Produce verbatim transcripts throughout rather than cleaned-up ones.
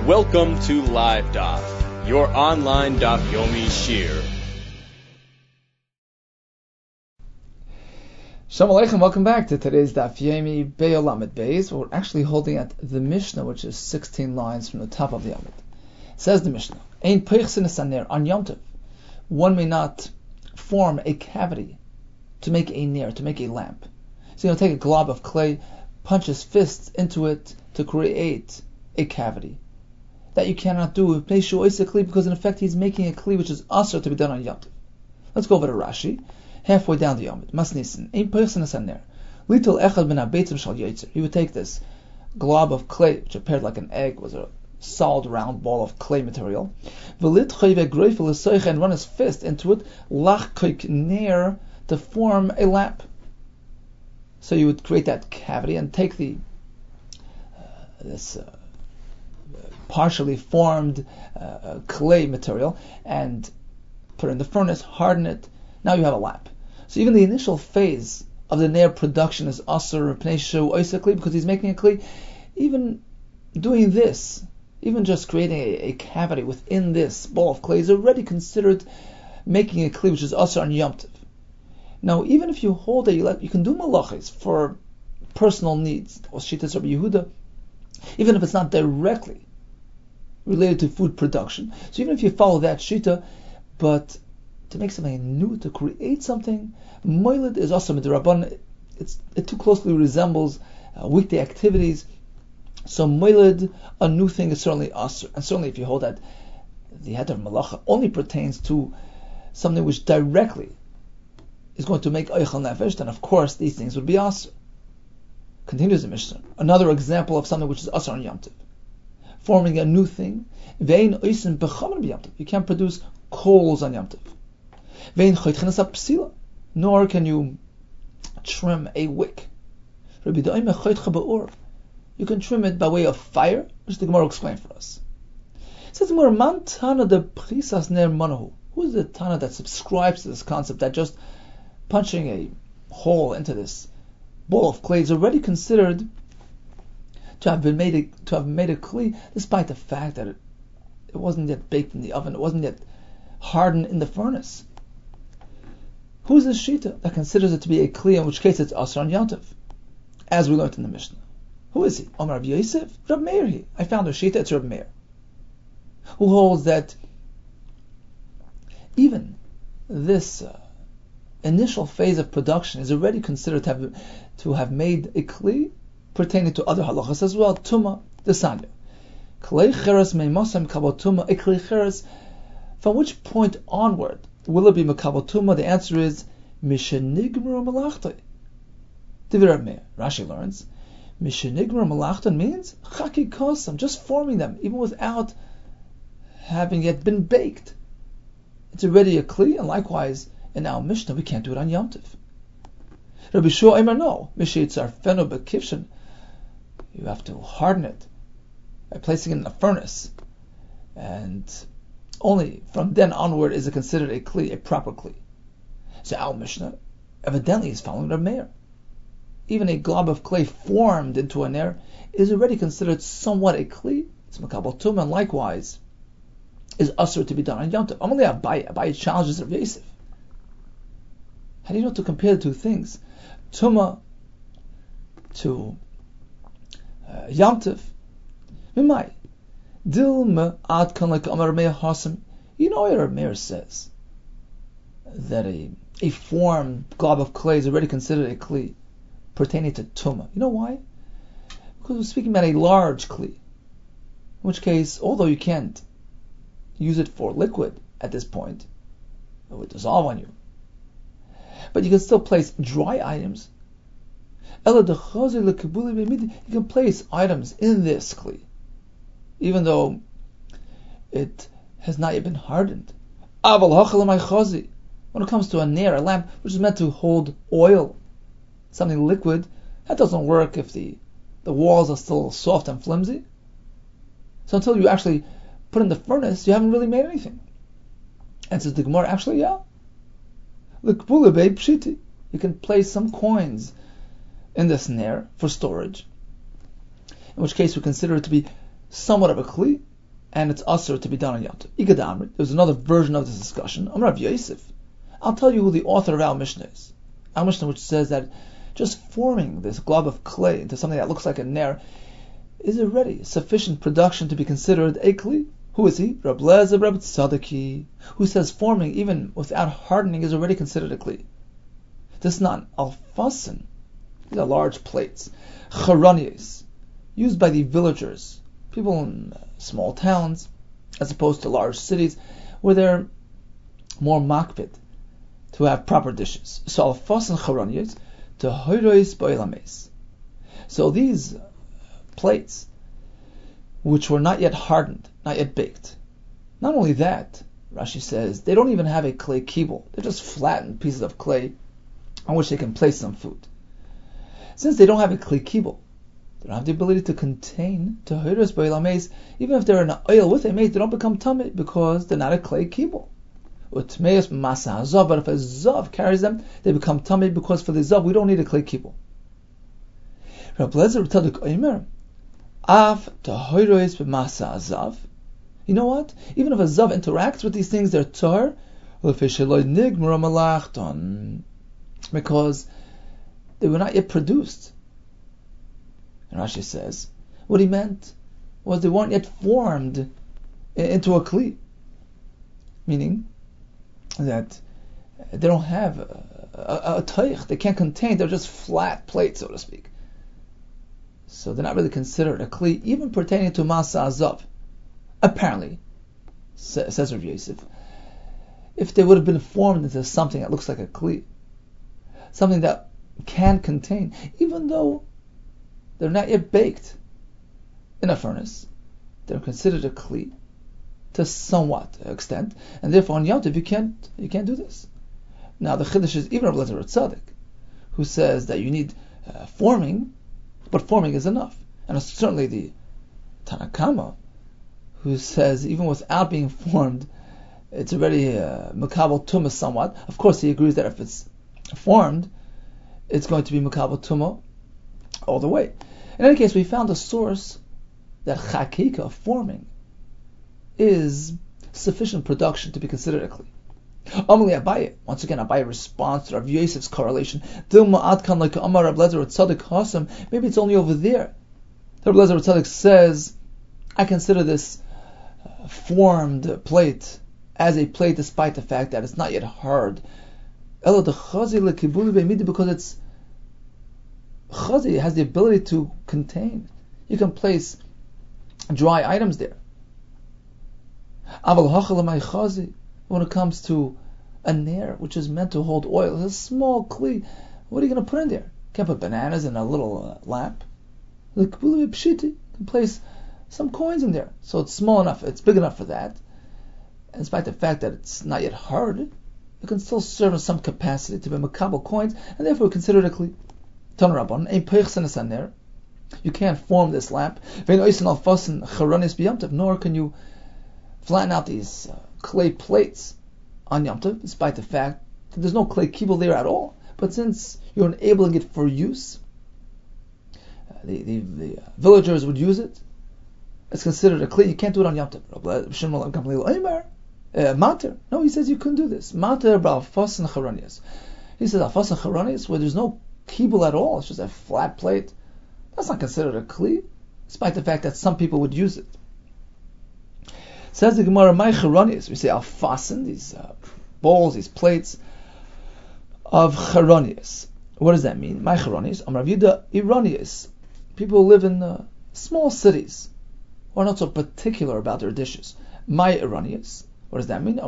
Welcome to Live Daf, your online Daf Yomi Shir. Shalom Aleichem, welcome back to today's Daf Yomi Be'olamet Beis. We're actually holding at the Mishnah, which is sixteen lines from the top of the Amud. Says the Mishnah, Ein peichsin esaner on Yom Tov. One may not form a cavity to make a ner, to make a lamp. So you know, take a glob of clay, punch his fists into it to create a cavity. That you cannot do because in effect he's making a kli which is asur to be done on Yom Tov. Let's go over to Rashi, halfway down the Yomid. Masnisin, ein person is there. Little echad ben abeitzim shal yotzer. He would take this glob of clay, which appeared like an egg, was a solid round ball of clay material, and run his fist into it, lach ner, to form a lamp. So you would create that cavity and take the uh, this. Uh, partially formed uh, clay material and put it in the furnace, harden it. Now you have a lamp. So even the initial phase of the ner production is asur pnei shu oisa kli, because he's making a kli. Even doing this, even just creating a, a cavity within this ball of clay is already considered making a kli which is asur on Yom Tov. Now, even if you hold that you, let, you can do malachis for personal needs, or Shitas Rabbi Yehuda, even if it's not directly related to food production. So even if you follow that shita, but to make something new, to create something, moiled is also midrabban. It's it too closely resembles uh, weekday activities. So moiled, a new thing, is certainly asur. And certainly if you hold that the heter malacha only pertains to something which directly is going to make oichel nefesh, then of course these things would be asur. Continues the Mishnah. Another example of something which is asur on Yom Tov. Forming a new thing. You can't produce coals on Yom Tov. Nor can you trim a wick. You can trim it by way of fire, which the Gemara will explain for us. It says more man tana de prisas ner manahu. Who is the tana that subscribes to this concept that just punching a hole into this ball of clay is already considered to have been made a, to have made a kli, despite the fact that it, it wasn't yet baked in the oven, it wasn't yet hardened in the furnace. Who's this shita that considers it to be a kli, in which case it's asur on Yom Tov, as we learned in the Mishnah? Who is he? Omar Rabbi Yosef, Rabbi Meir. He. I found a shita. It's Rabbi Meir, who holds that even this uh, initial phase of production is already considered to have to have made a kli pertaining to other halachas as well. Tuma, the sanya. Klei cheres meimosem kabot tuma. A klei cheres, from which point onward will it be makabot tuma? The answer is mishenigmru malachtoi. Divir Meir. Rashi learns mishenigmru malachtoi means chaki kosam, just forming them, even without having yet been baked. It's already a kli, and likewise in our Mishnah we can't do it on Yom Tov. Rabbi Shua Eimer no, mishitzar feno bekivshin. You have to harden it by placing it in a furnace, and only from then onward is it considered a kli, a proper kli. So our Mishnah evidently is following Rabbi Meir. Even a glob of clay formed into a ner is already considered somewhat a kli. It's makabel tum, and likewise is asur to be done on Yom Tov. Amalei Abaye, Abaye challenges Rav Yosef. How do you know to compare the two things? Tuma to uh, Yom Tov. Mimai. Dilma ad kan like Amar Meir Hasim. You know what Rav Meir says? That a, a formed glob of clay is already considered a kli pertaining to Tuma. You know why? Because we're speaking about a large kli. In which case, although you can't use it for liquid at this point, it would dissolve on you, but you can still place dry items. You can place items in this kli, even though it has not yet been hardened. When it comes to a ner, a lamp, which is meant to hold oil, something liquid, that doesn't work if the, the walls are still soft and flimsy. So until you actually put in the furnace, you haven't really made anything. And says the Gemara, actually, yeah. You can place some coins in the ner for storage, in which case we consider it to be somewhat of a kli, and it's usher to be done on Yom Tov. Igad Amrit, there's another version of this discussion. Amar Rav Yosef. I'll tell you who the author of our Mishnah is. Our Mishnah, which says that just forming this glob of clay into something that looks like a ner is already sufficient production to be considered a kli. Who is he? Rab Lezer Rab Tzadiki, who says forming even without hardening is already considered a kli. This not alfasin. These are large plates. Charanias, used by the villagers, people in small towns, as opposed to large cities, where they're more makbid to have proper dishes. So alfasin charanias to hoirois boilames. So these plates, which were not yet hardened, not yet baked. Not only that, Rashi says, they don't even have a clay kibble. They're just flattened pieces of clay on which they can place some food. Since they don't have a clay kibble, they don't have the ability to contain tahiris boilames. Even if they're in an oil with a mace, they don't become tummy because they're not a clay kibble. Utmeis masa zav, but if a zav carries them, they become tummy because for the zav we don't need a clay kibble. Rab Lezer Tzadok Omer, af tahiris b'masa zav. You know what? Even if a zav interacts with these things, they're tar, because they were not yet produced. And Rashi says, what he meant was they weren't yet formed into a kli. Meaning that they don't have a, a, a taich, they can't contain, they're just flat plates, so to speak. So they're not really considered a kli, even pertaining to masa azav. Apparently, says Rav Yosef, if they would have been formed into something that looks like a kli, something that can contain, even though they're not yet baked in a furnace, they're considered a kli to somewhat extent, and therefore on Yom Tov you can't you can't do this. Now the chiddush is even Rab Lezer Tzadok, who says that you need uh, forming, but forming is enough, and certainly the Tanakama, who says even without being formed, it's already uh, makabel tumah somewhat. Of course, he agrees that if it's formed, it's going to be makabel tumah all the way. In any case, we found a source that chakika, forming, is sufficient production to be considered a kli. Amali Abaye, once again, Abaye responds to Rav Yosef's correlation. Dilma adkan like Amar Rab Lezer Tzadok Hasam. Maybe it's only over there. Rab Lezer Tzadok says, I consider this uh, formed plate as a plate despite the fact that it's not yet hard. Elo de chazi lekibuli be'midi, because it's chazi, it has the ability to contain. You can place dry items there. Aval hachal amay chazi, when it comes to a nair, which is meant to hold oil, it's a small kli. What are you going to put in there? You can't put bananas in a little uh, lamp. Lekibuli be'pshiti, you can place some coins in there. So it's small enough, it's big enough for that. And despite the fact that it's not yet hard, it can still serve in some capacity to be makabel coins, and therefore considered a kli. Tan Rabban, ein peichsenes aner. You can't form this lamp. Nor can you flatten out these uh, clay plates on Yom Tov, despite the fact that there's no clay kibble there at all. But since you're enabling it for use, uh, the, the, the uh, villagers would use it. It's considered a kli. You can't do it on Yom Tov. Uh, mater. No, he says you couldn't do this. Mater b'alfas and charanias. He says alfas and charanias, where there's no kibble at all, it's just a flat plate. That's not considered a kli, despite the fact that some people would use it. Says the Gemara, my charanias. We say alfasin, these uh, bowls, these plates of charanias. What does that mean? My charanias. Amar Rav Yehuda iranias. People who live in uh, small cities who are not so particular about their dishes. My iranias. What does that mean?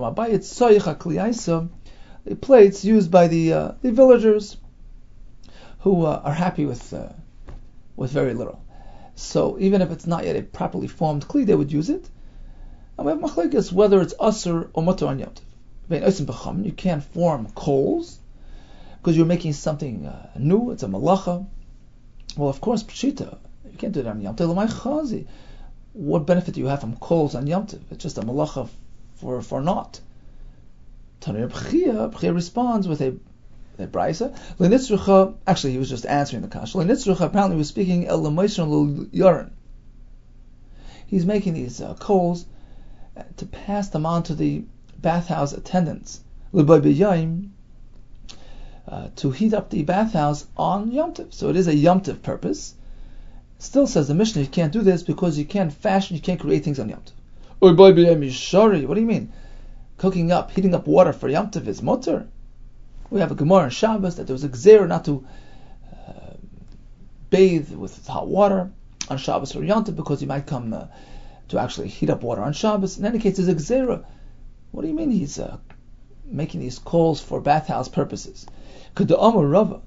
The plates used by the uh, the villagers who uh, are happy with uh, with very little. So even if it's not yet a properly formed kli, they would use it. And we have machlekes whether it's asur or mutar on Yom Tov. You can't form coals because you're making something uh, new. It's a malacha. Well, of course, pshita. You can't do that on Yom Tov. What benefit do you have from coals on Yom Tov? It's just a malacha for for naught. Tanir B'chia, B'chia responds with a a brisa. Lenitzrucha, actually he was just answering the kasha. Lenitzrucha apparently was speaking el l'moisron l'yaron. He's making these uh, coals to pass them on to the bathhouse attendants, l'boy uh, to heat up the bathhouse on Yom Tov. So it is a Yom Tov purpose. Still says the Mishnah, you can't do this because you can't fashion, you can't create things on Yom Tov. What do you mean? Cooking up, heating up water for Yom Tov is mutter. We have a Gemara in Shabbos that there was a gzera not to uh, bathe with hot water on Shabbos or Yom Tov because you might come uh, to actually heat up water on Shabbos. In any case, there's a gzera. What do you mean he's uh, making these calls for bathhouse purposes? As Rava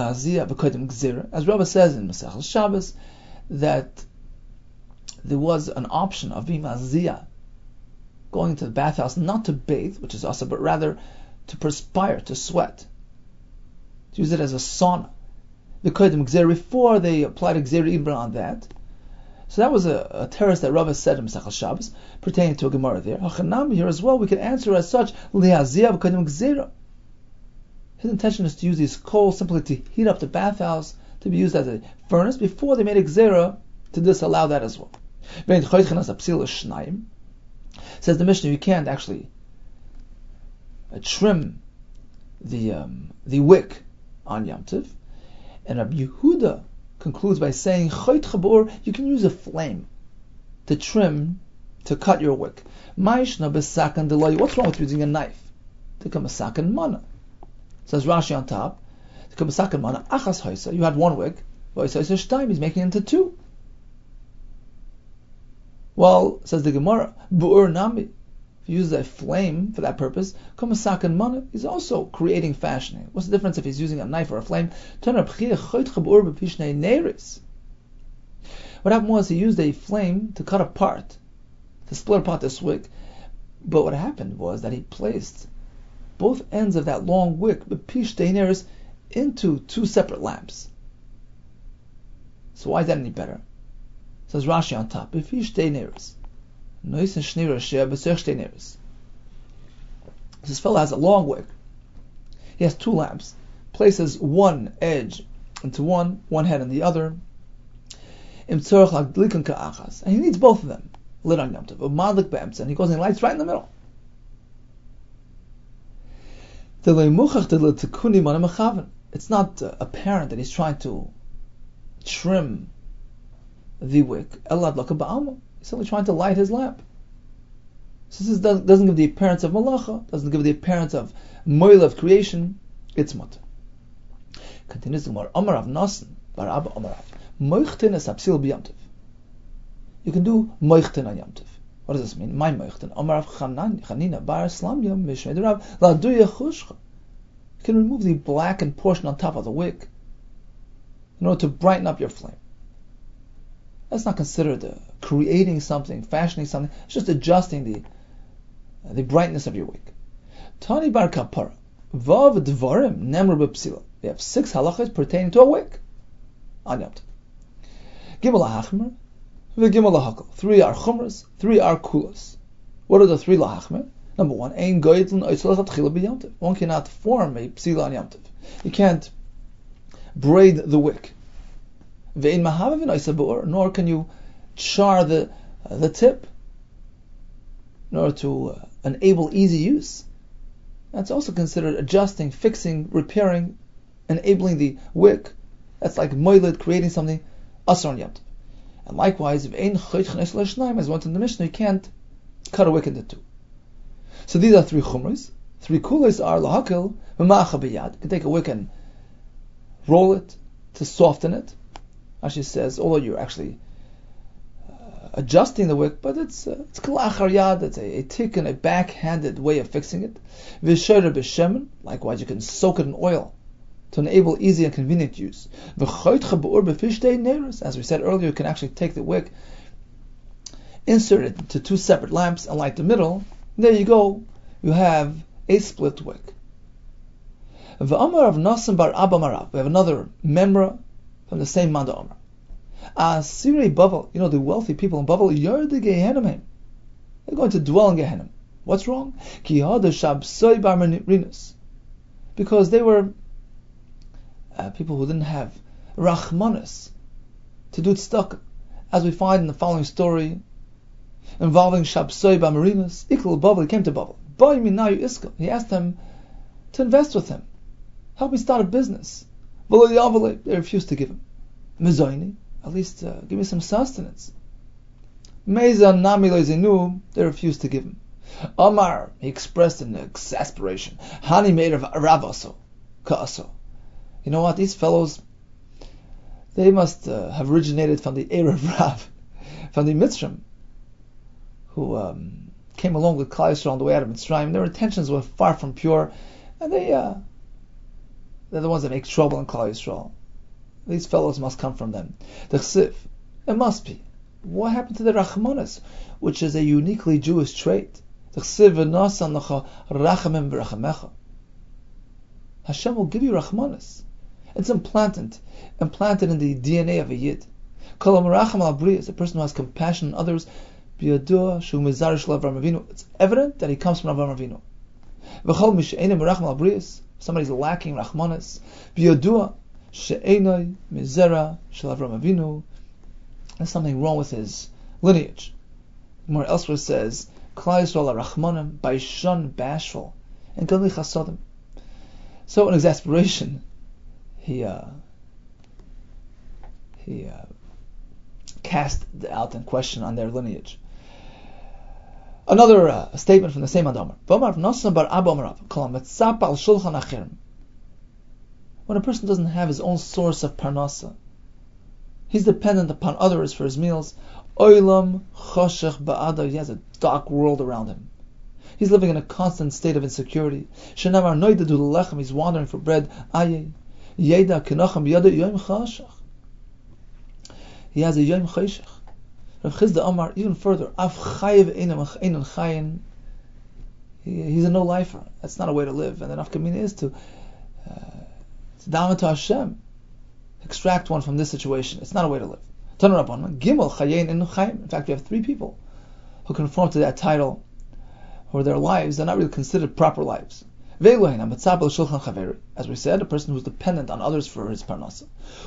says in Masechel Shabbos, that there was an option of being maziyah, going to the bathhouse not to bathe, which is also, but rather to perspire, to sweat, to use it as a sauna. Before they applied a gzera ibra on that, so that was a, a terrace that Rava said in Masechel Shabbos, pertaining to a Gemara there. Hachanam here as well, we can answer as such, lihaziyah b'kodim gzera. His intention is to use these coals simply to heat up the bathhouse, to be used as a furnace, before they made a gzera to disallow that as well. Says the Mishnah, you can't actually uh, trim the um, the wick on Yom Tov. And Rabbi Yehuda concludes by saying, you can use a flame to trim, to cut your wick. What's wrong with using a knife? To come a sakan mana. Says Rashi on top, to come a sakan mana, achas haisa, you had one wick, he's making it into two. Well, says the Gemara, bu'ur nami, if you use a flame for that purpose, come a sakan mana, he's also creating fashioning. What's the difference if he's using a knife or a flame? What happened was he used a flame to cut apart, to split apart this wick, but what happened was that he placed both ends of that long wick, into two separate lamps. So why is that any better? Says Rashi on top, this fellow has a long wick. He has two lamps. Places one edge into one, one head in the other. And he needs both of them lit on Yom Tov. And he goes and lights right in the middle. It's not uh, apparent that he's trying to trim the wick. He's only trying to light his lamp. So this doesn't, doesn't give the appearance of malacha, doesn't give the appearance of moil of creation. It's mutter. Continues the Gemara. Amar Rav Nasan bar Abba Amar Rav. Moichtin es apsil b'Yom Tov. You can do moichtin on Yom Tov. What does this mean? My moichtin. Amar Rav Chanina bar Islamya mishmei Rav la duya chushcha. You can remove the blackened portion on top of the wick in order to brighten up your flame. That's not considered uh, creating something, fashioning something. It's just adjusting the uh, the brightness of your wick. Tani bar kapara vav dvarim nemru b'psila. We have six halachas pertaining to a wick on Yom Tov. Gimel hachmer, v'gimel lahakol. Three are chumras, three are kulas. What are the three lahachmer? Number one, ein goytlin oitzolach atchila b'Yom Tov. One cannot form a psila on Yom Tov. You can't braid the wick. Ve'in mahavavin oisa b'or. Nor can you char the uh, the tip in order to uh, enable easy use. That's also considered adjusting, fixing, repairing, enabling the wick. That's like moiled, creating something asr on Yom Tov. And likewise, if ein chayt chnes l'shnaim, as went in the Mishnah, you can't cut a wick into two. So these are three chumras. Three kulas are lahakil v'macha b'yad. You can take a wick and roll it to soften it. Rashi says, although you're actually uh, adjusting the wick, but it's uh, it's kalachar yad. It's a, a tick and a backhanded way of fixing it. V'shoyer b'shemen. Likewise, you can soak it in oil to enable easy and convenient use. As we said earlier, you can actually take the wick, insert it into two separate lamps, and light the middle. There you go. You have a split wick. We have another memra from the same Manda Omer. Asirei Bavel, you know the wealthy people in Bavel, Yerde Gehenim. They're going to dwell in Gehenim. What's wrong? Because they were Uh, people who didn't have rachmanis to do tzedakah, as we find in the following story involving Shabsoi Bamarinus, Ikal Bavel, he came to Bavel. Boy Minayu Iskal, he asked them to invest with him. Help me start a business. They refused to give him. Mizoini, at least uh, give me some sustenance. Meza Nami Lezinu, they refused to give him. Omar, he expressed in exasperation. Hani made of Ravaso, Kaaso. You know what, these fellows, they must uh, have originated from the Erev Rav, from the Mitzrayim, who um, came along with Klal Yisrael on the way out of Mitzrayim. Their intentions were far from pure, and they, uh, they're the ones that make trouble in Klal Yisrael. These fellows must come from them. The Chsiv, it must be. What happened to the Rachmanis, which is a uniquely Jewish trait? The Chsiv v'nasan lecha rachamim v'rachamecha. Hashem will give you Rachmanis. It's implanted, implanted in the D N A of a Yid. Kol ha'meracham al bri is a person who has compassion on others. B'yadua shu mizarish l'Avram Avinu. It's evident that he comes from Avram Avinu. V'chol mishe'enim meracham al bri, somebody's lacking Rachmanis. B'yadua she'enoi mizera shel Avram Avinu. There's something wrong with his lineage. More elsewhere says, Klal Yisrael Rachmanim, Baishan, bashful, and Gadli Chasadim. So in exasperation, he uh, he uh, cast out in question on their lineage. Another uh, statement from the same Adamar. When a person doesn't have his own source of parnasa, he's dependent upon others for his meals. Oilam choshech ba'ada, he has a dark world around him. He's living in a constant state of insecurity. Shenamar noidadu lechem, he's wandering for bread. Aye, yeda kinochem b'yada yom choshech. He has a yom choshech. Rav Chizda Amar, even further, af chayev einan chayin. He's a no-lifer. That's not a way to live. And the nafkamina is to uh, to daven to Hashem. Extract one from this situation. It's not a way to live. Gimel chayein inu chayim. In fact, we have three people who conform to that title, where their lives are not really considered proper lives. As we said, a person who's dependent on others for his parnasa.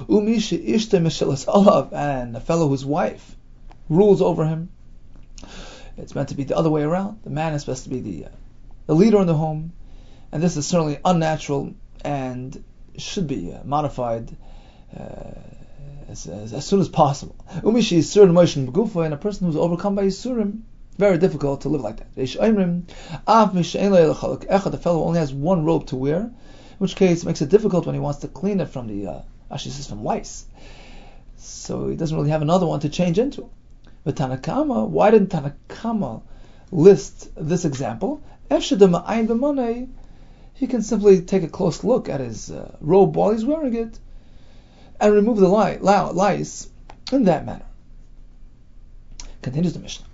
And a fellow whose wife rules over him. It's meant to be the other way around. The man is supposed to be the, uh, the leader in the home, and this is certainly unnatural and should be uh, modified uh, as, as, as soon as possible. And a person who's overcome by Yisurim, very difficult to live like that. The fellow only has one robe to wear, in which case it makes it difficult when he wants to clean it from the, uh, actually says from lice. So he doesn't really have another one to change into. But Tanakama, why didn't Tanakama list this example? He can simply take a close look at his uh, robe while he's wearing it and remove the li- li- lice in that manner. Continues the Mishnah.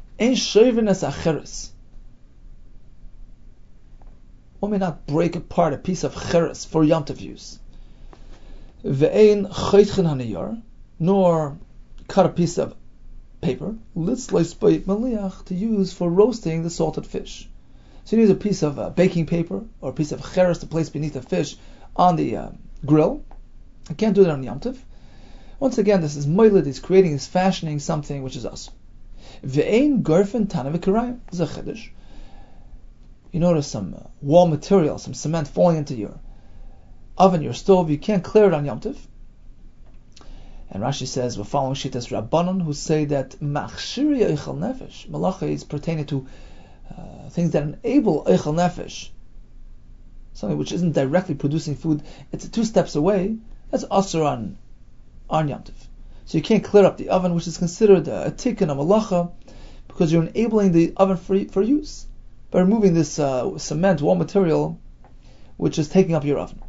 One may not break apart a piece of cheres for Yom Tov use. Ve'ein chaytchen haniyar, nor cut a piece of paper, to use for roasting the salted fish. So you use a piece of uh, baking paper or a piece of cheres to place beneath the fish on the uh, grill. I can't do that on Yom Tov. Once again, this is moiled, he's creating, he's fashioning something which is us. Ve'ein garfen tana v'karayim. This is a chiddush. You notice some uh, wall material, some cement falling into your oven, your stove, you can't clear it on Yom Tov. And Rashi says, we're following Shitas Rabbanon, who say that machshiri eichel nefesh, malacha is pertaining to uh, things that enable eichel nefesh, something which isn't directly producing food, it's two steps away, that's asur on, on Yom Tov. So you can't clear up the oven, which is considered a, a tikkun, a malacha, because you're enabling the oven for, for use, by removing this uh, cement, wall material, which is taking up your oven.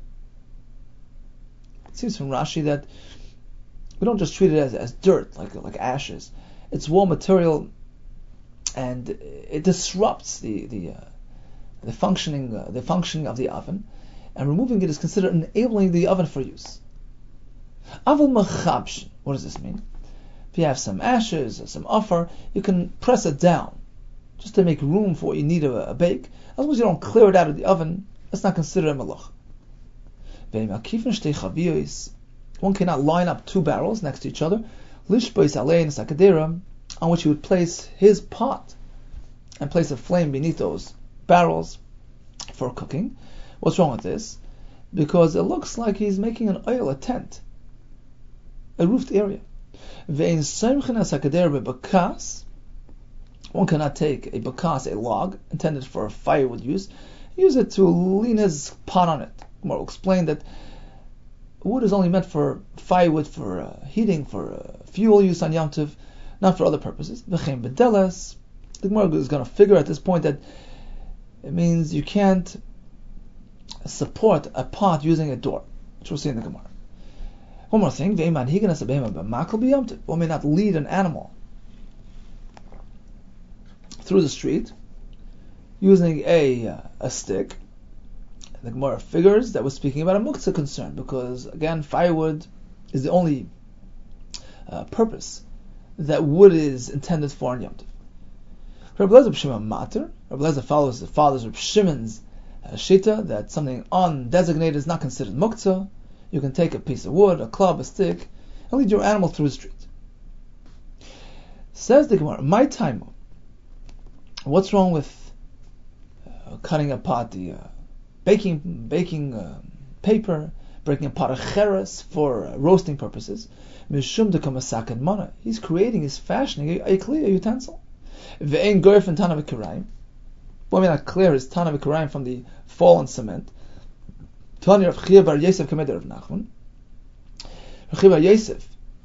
It seems from Rashi that we don't just treat it as, as dirt, like like ashes. It's wall material, and it disrupts the the uh, the functioning uh, the functioning of the oven, and removing it is considered enabling the oven for use. Aval machabsh. What does this mean? If you have some ashes or some offer, you can press it down just to make room for what you need a, a bake. As long as you don't clear it out of the oven, that's not considered a malach. One cannot line up two barrels next to each other. Lishbois alein sakadera on which he would place his pot and place a flame beneath those barrels for cooking. What's wrong with this? Because it looks like he's making an oil, a tent, a roofed area. One cannot take a bakas, a log, intended for firewood use, use it to lean his pot on it. We'll explain that wood is only meant for firewood, for uh, heating, for uh, fuel use on Yom Tov, not for other purposes. V'chein bedeles. The Gemara is going to figure at this point that it means you can't support a pot using a door, which we'll see in the Gemara. One more thing, one may not lead an animal through the street using a uh, a stick. The Gemara figures that we're speaking about a muktzah concern, because again, firewood is the only uh, purpose that wood is intended for in Yom Tov. Rabbi Eliezer B'Shimon Mater. Rabbi Eliezer follows the father's Rabbi Shimon's uh, shita that something undesignated is not considered muktzah. You can take a piece of wood, a club, a stick, and lead your animal through the street. Says the Gemara, my time. What's wrong with uh, cutting apart the uh, baking baking uh, paper, breaking apart a cheres for uh, roasting purposes? Mishum de kamasak mana. He's creating, he's fashioning a, a clear utensil. Ve'en gorf and tana v'kirayim. Why may not clear his tana v'kirayim from the fallen cement? Tani Rav Chia bar Yosef kameder Rav Nachman. Rav Chia bar Yosef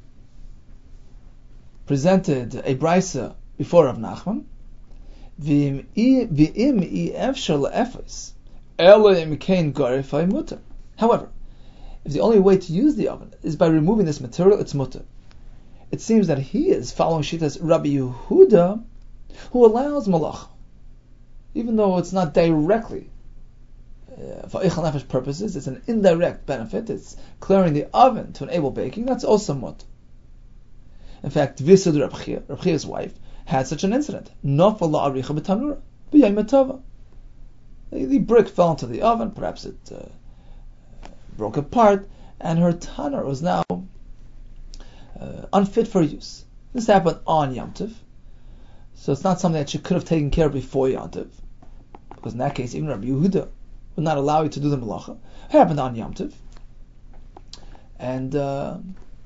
presented a brisa before Rav Nachman. V'im i efshar le'efes ela im kein gorifai mutter. However, if the only way to use the oven is by removing this material, it's mutter. It seems that he is following Shitas Rabbi Yehuda, who allows malach, even though it's not directly uh, for eichel nefesh purposes, it's an indirect benefit. It's clearing the oven to enable baking. That's also mutter. In fact, Visud Rabbi Chia, Rabbi Chia's wife, had such an incident. Nafal la'aricha b'tanura b'yayim tova. The brick fell into the oven. Perhaps it uh, broke apart, and her tanur was now uh, unfit for use. This happened on Yom Tov, so it's not something that she could have taken care of before Yom Tov, because in that case, even Rabbi Yehuda would not allow you to do the malacha. It happened on Yom Tov, and uh,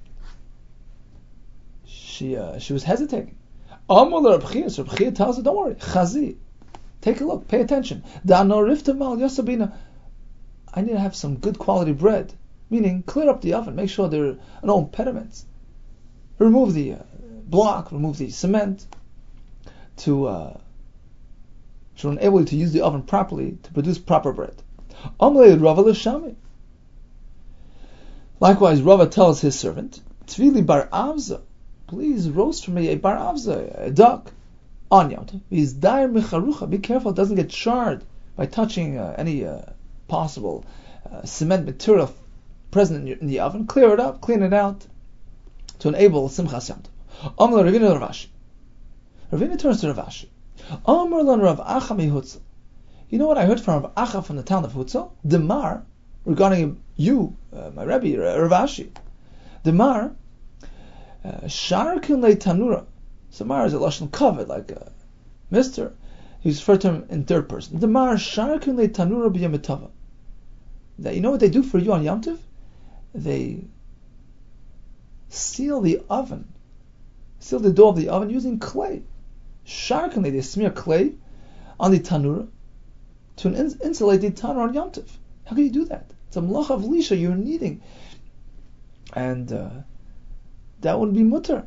she uh, she was hesitating. Amar Rabbi Chia, so Rabbi Chia tells her, "Don't worry, chazi, take a look, pay attention. I need to have some good quality bread, meaning clear up the oven, make sure there are no impediments. Remove the uh, block, remove the cement to uh, to enable you to use the oven properly to produce proper bread." Likewise, Rava tells his servant, "Tvili bar avza, please roast for me a bar avza, a duck, on Yom Tov. He's dair mecharucha. Be careful, it doesn't get charred by touching uh, any uh, possible uh, cement material present in, your, in the oven. Clear it up, clean it out to enable simchas Yom Tov." Amar Ravina Rav Ashi. Ravina turns to Rav Ashi. Amar lan Rav Acha mehutzel. You know what I heard from Rav Acha from the town of Hutzel? Demar, regarding you, uh, my Rebbe, Rav Ashi. Demar, sharkin le tanura. So Mar is a lashon covered, like a Mister. He's referred to him in third person. Demar sharkin le tanura b'yom tova. That you know what they do for you on Yom Tov? They seal the oven, seal the door of the oven using clay. Sharkenly, they smear clay on the tanura to ins- insulate the tanur on Yom Tov. How can you do that? It's a malach of lisha you're needing, and uh, that would be mutter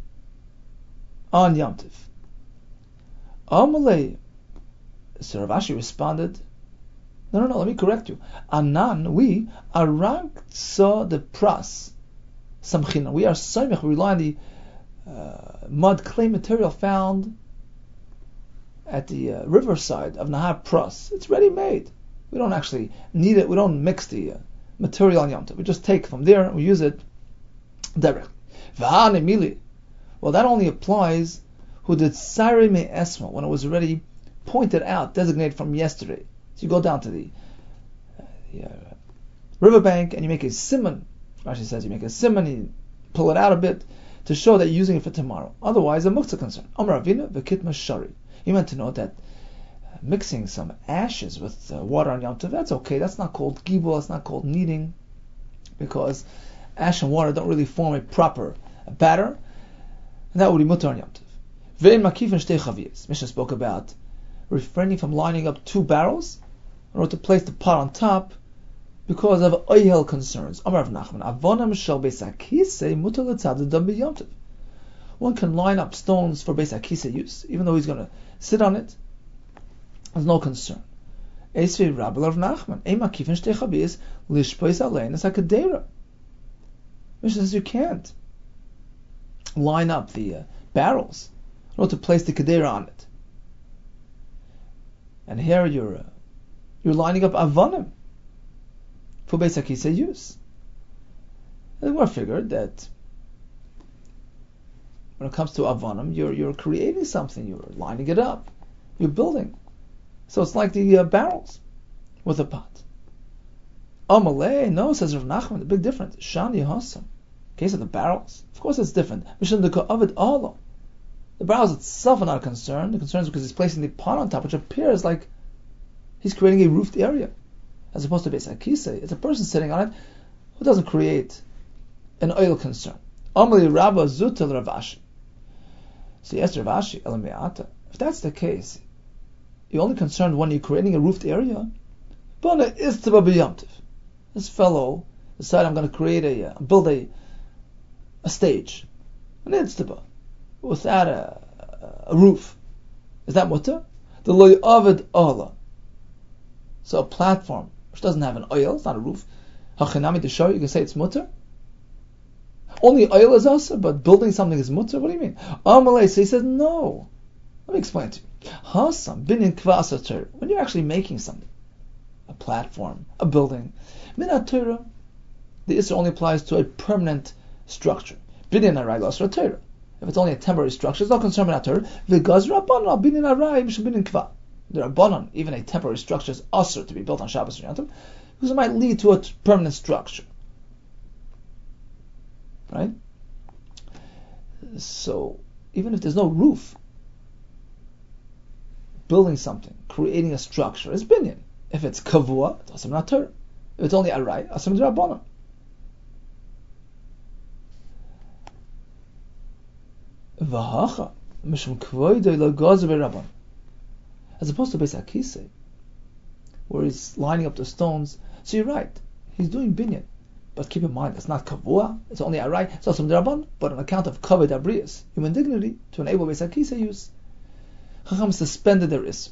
on Yom Tov. Amalei, so Rav Ashi responded, No, no, no, let me correct you. Anan, we are ranked so the pras. Samchina. We are samech, we rely on the uh, mud clay material found at the uh, riverside of Nahar Pras. It's ready made. We don't actually need it. We don't mix the uh, material on Yom Tov. We just take from there and we use it directly. Well, that only applies who did Sari Me Esma, when it was already pointed out, designated from yesterday. So you go down to the, uh, the uh, riverbank and you make a simon. Rashi says you make a simon, you pull it out a bit to show that you're using it for tomorrow. Otherwise, a muktzah concern. Amar Avinu v'kitma shari. You meant to know that mixing some ashes with uh, water on Yom Tov, that's okay. That's not called gibul. That's not called kneading, because ash and water don't really form a proper batter, and that would be mutar on Yom Tov. Ve'in makifin shtei chaviyas. Mishnah spoke about refraining from lining up two barrels in order to place the pot on top because of oil concerns. Amar Rav Nachman, avonam shel beis hakisei mutar l'tzad adam b'Yom Tov. One can line up stones for beis hakisei use, even though he's going to sit on it. There's no concern. Esvei Rabbi Rav Nachman, ein makifin shtei chaviyas lishpois alein es hakadera. Mishnah says you can't line up the uh, barrels in order to place the kadera on it. And here you're uh, you're lining up avonim for beis hakisei use. And we figured that when it comes to avonim, you're you're creating something, you're lining it up, you're building. So it's like the uh, barrels with a pot. Amalei, no, says Rav Nachman, the big difference. Shani Hasam. Case of the barrels, of course it's different. The barrels itself are not a concern. The concern is because he's placing the pot on top, which appears like he's creating a roofed area, as opposed to beis hakisei. It's a person sitting on it who doesn't create an oil concern. Amali Rabba Zutel Ravashi. So yes, Ravashi Elamiata. If that's the case, you're only concerned when you're creating a roofed area. This fellow decided, I'm going to create a, uh, build a a stage, an itztaba, without a, a, a roof. Is that mutter? The loy avid Allah. So a platform which doesn't have an oil, it's not a roof. Hachinami to show you can say it's mutter. Only oil is also, but building something is mutter. What do you mean? Amalei, so he says no. Let me explain to you. Hasam bin in kvasa. When you're actually making something, a platform, a building, min Torah, the Isra only applies to a permanent structure. Binyan aray l'asra Torah. If it's only a temporary structure, there's no concern with Torah. V'gaz rabbanon binyan aray b'shabinin kva. The rabbanon, even a temporary structure, is asr to be built on Shabbos or Yom Tov, because it might lead to a permanent structure. Right? So even if there's no roof, building something, creating a structure is binyan. If it's kavua, it's asr not Torah. If it's only aray, asr rabbanon. V'hacha mishum kvoidei lagaz v'rabban. As opposed to beis hakisei, where he's lining up the stones. So you're right, he's doing binyan, but keep in mind it's not kavua. It's only aray. It's also d'rabban, but on account of kavod abrius, human dignity, to enable beis hakisei use, Chacham suspended their ism.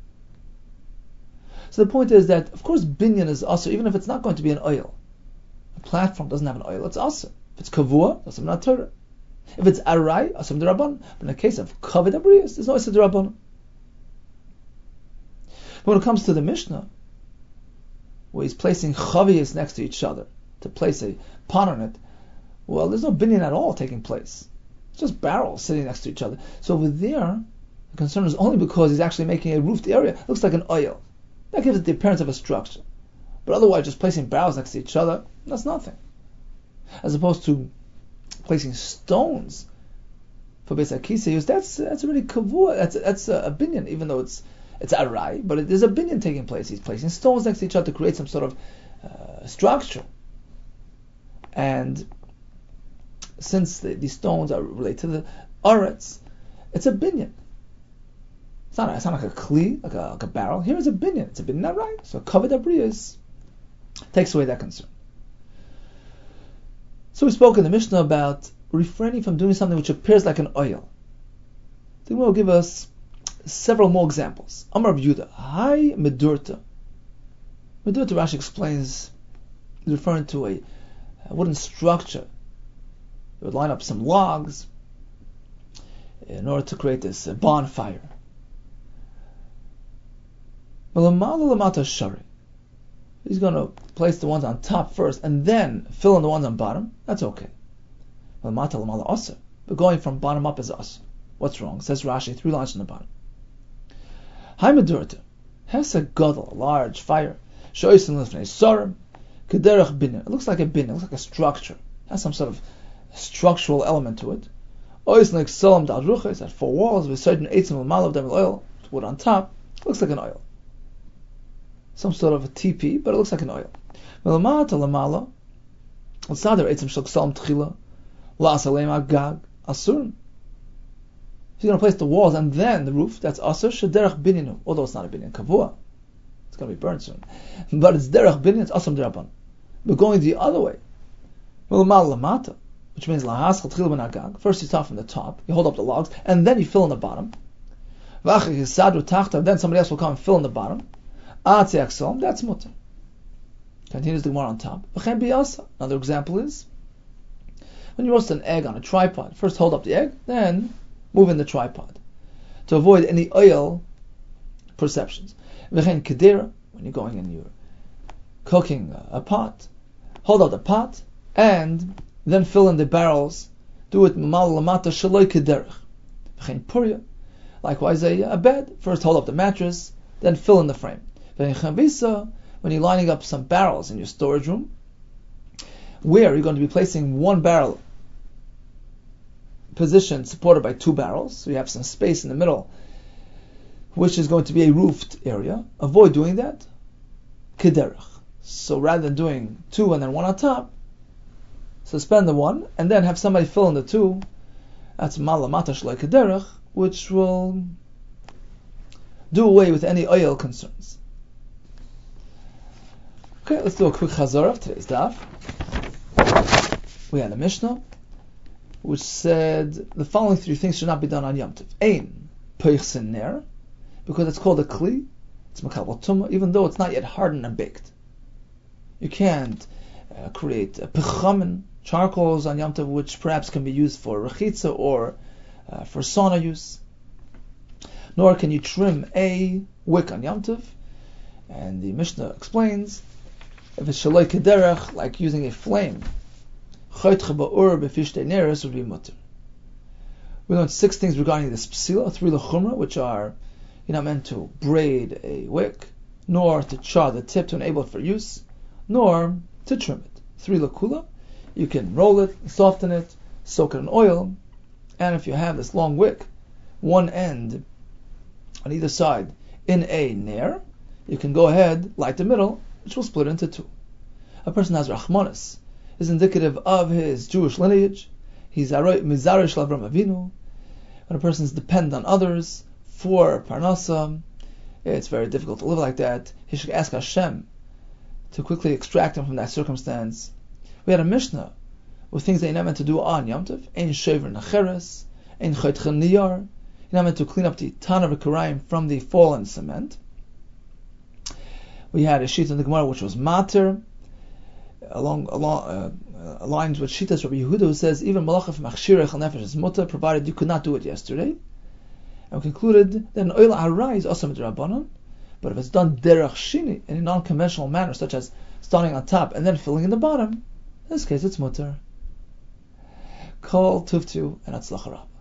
So the point is that, of course, binyan is also, even if it's not going to be an oil. A platform doesn't have an oil, it's also. If it's kavua, that's not Torah. If it's aray, asam d'rabban. But in the case of kavod abrius, there's no asam d'rabban. But when it comes to the Mishnah, where he's placing chaviyas next to each other to place a pot on it, well, there's no binyan at all taking place. It's just barrels sitting next to each other. So over there, the concern is only because he's actually making a roofed area. It looks like an oil. That gives it the appearance of a structure. But otherwise, just placing barrels next to each other, that's nothing. As opposed to placing stones for beis hakisei use, that's that's already kavua. That's that's a, a binyan, even though it's it's aray, but it, there's a binyan taking place. He's placing stones next to each other to create some sort of uh, structure. And since the, these stones are related to the aretz, it's a binyan. It's not, it's not like a kli, like a, like a barrel. Here is a binyan. It's a binyan aray. So kavod abrius takes away that concern. So we spoke in the Mishnah about refraining from doing something which appears like an oil. The Gemara will give us several more examples. Amar Rav Yehuda, Hai medurta. Medurta, Rashi explains, is referring to a, a wooden structure. They would line up some logs in order to create this uh, bonfire. He's going to place the ones on top first and then fill in the ones on bottom. That's okay. But going from bottom up is us. What's wrong? Says Rashi, three lines on the bottom. Haimedurta has a gadol, a large fire. It looks like a bin. It looks like a structure. It has some sort of structural element to it. Ois like solam dal ruches at four walls with certain eitzim mal of them oil, wood on top, looks like an oil. Some sort of a teepee, but it looks like an oil. Melamata lamala, l'sader eitzim shel solam tchila, la'asaleim agag asurim. If you're going to place the walls and then the roof, that's asur shederach binyanu, although it's not a binyan kavua. It's going to be burned soon. But it's derach binyan, it's asum derabban. But going the other way, melamala lamata, which means lahas chatchil ben agag. First you start from the top, you hold up the logs, and then you fill in the bottom. Then somebody else will come and fill in the bottom. That's mutter. Continues the Gemara on top. Another example is when you roast an egg on a tripod. First hold up the egg, then move in the tripod to avoid any oil perceptions. When you're going and you're cooking a pot, hold up the pot and then fill in the barrels. Do it mal lamata shaloi kederech. V'chein purya. Likewise, a, a bed. First hold up the mattress, then fill in the frame. V'chein chavisa. When you're lining up some barrels in your storage room, where you're going to be placing one barrel positioned, supported by two barrels, so you have some space in the middle, which is going to be a roofed area. Avoid doing that. Kederech. So rather than doing two and then one on top, suspend the one, and then have somebody fill in the two. That's malamata shloi kederech, which will do away with any oil concerns. Okay, let's do a quick chazorah of today's daf. We had a Mishnah which said the following three things should not be done on Yom Tov. Ein peichsin ner, because it's called a kli, it's makabel tumah, even though it's not yet hardened and baked. You can't uh, create a pechamin, charcoals on Yom Tov, which perhaps can be used for rechitza or uh, for sauna use. Nor can you trim a wick on Yom Tov. And the Mishnah explains, if it's shaloi kederech, like using a flame, chaytcha ba'ur b'fishtei neres would be mutter. We learned six things regarding this psila, three lechumra, which are, you're not meant to braid a wick, nor to char the tip to enable it for use, nor to trim it. Three lekula, you can roll it, soften it, soak it in oil, and if you have this long wick, one end on either side in a ner, you can go ahead, light the middle, which will split into two. A person has rachmanis, is indicative of his Jewish lineage. He's mizarish l'Avram Avinu. When a person is dependent on others for parnasa, it's very difficult to live like that. He should ask Hashem to quickly extract him from that circumstance. We had a Mishnah with things that you're not meant to do on Yom Tov. Ein shever nacheres, ein chaytcha niyar. You're not meant to clean up the tan of a karayim from the fallen cement. We had a sheet in the Gemara which was mater, along along uh, uh, aligns with Shitas Rabbi Yehuda, who says even malacha from machshirei chal nefesh is mutter, provided you could not do it yesterday. And we concluded that an oil harai is also midrabanan, but if it's done derech shini in a non-conventional manner, such as starting on top and then filling in the bottom, in this case it's mutter. Kol tuvtu and atzlacha rab.